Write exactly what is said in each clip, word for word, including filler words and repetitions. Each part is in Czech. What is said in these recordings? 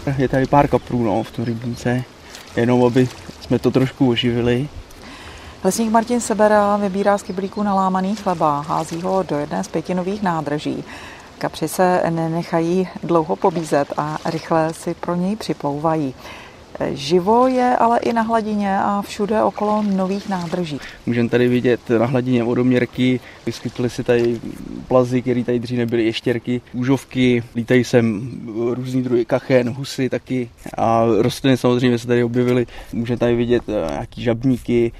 Je tady pár kaprů, no, v tom rybníce, jenom aby jsme to trošku oživili. Lesník Martin Sebera vybírá z kyblíku nalámaný chleba, hází ho do jedné z pěti nových nádrží. Kapři se nenechají dlouho pobízet a rychle si pro něj připlouvají. Živo je ale i na hladině a všude okolo nových nádrží. Můžeme tady vidět na hladině vodoměrky, vyskytly se tady plazy, které tady dřív nebyly, ještěrky, úžovky, lítají sem různý druhy kachen, husy taky a rostliny samozřejmě se tady objevily. Můžeme tady vidět nějaký žabníky,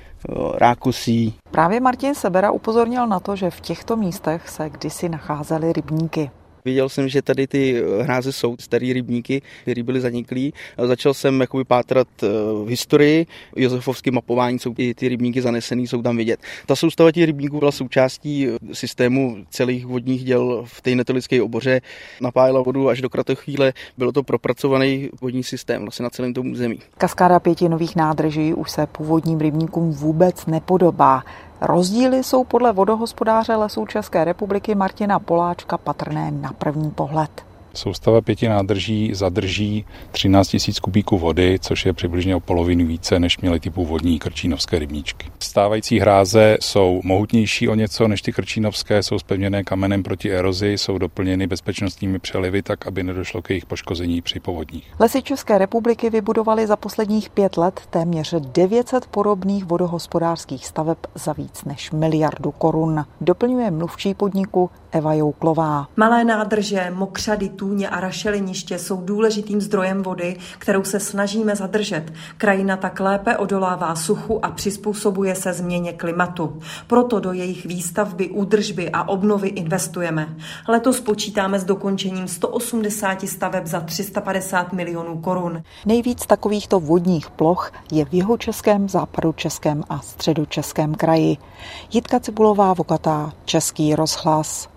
rákosí. Právě Martin Sebera upozornil na to, že v těchto místech se kdysi nacházely rybníky. Viděl jsem, že tady ty hráze jsou starý rybníky, které byly zaniklý. Začal jsem jakoby pátrat v historii, josefovském mapování jsou i ty rybníky zanesený, jsou tam vidět. Ta soustava těch rybníků byla součástí systému celých vodních děl v té netolické oboře. Napájela vodu až do Kratochvíle, bylo to propracovaný vodní systém vlastně na celém tom území. Kaskáda pěti nových nádrží už se původním rybníkům vůbec nepodobá. Rozdíly jsou podle vodohospodáře Lesů České republiky Martina Poláčka patrné na první pohled. Soustava pěti nádrží zadrží třináct tisíc kubíků vody, což je přibližně o polovinu více, než měly ty původní krčínovské rybníčky. Stávající hráze jsou mohutnější o něco než ty krčínovské, jsou zpevněné kamenem proti erozi, jsou doplněny bezpečnostními přelivy, tak aby nedošlo k jejich poškození při povodních. Lesy České republiky vybudovaly za posledních pět let téměř devět set podobných vodohospodářských staveb za víc než miliardu korun. Doplňuje mluvčí podniku Eva Jouklová. Malé nádrže, mokřady, tůně a rašeliniště jsou důležitým zdrojem vody, kterou se snažíme zadržet. Krajina tak lépe odolává suchu a přizpůsobuje se změně klimatu. Proto do jejich výstavby, údržby a obnovy investujeme. Letos počítáme s dokončením sto osmdesát staveb za tři sta padesát milionů korun. Nejvíc takovýchto vodních ploch je v jihočeském, západočeském a středočeském kraji. Jitka Cibulová, Vokatá, Český rozhlas.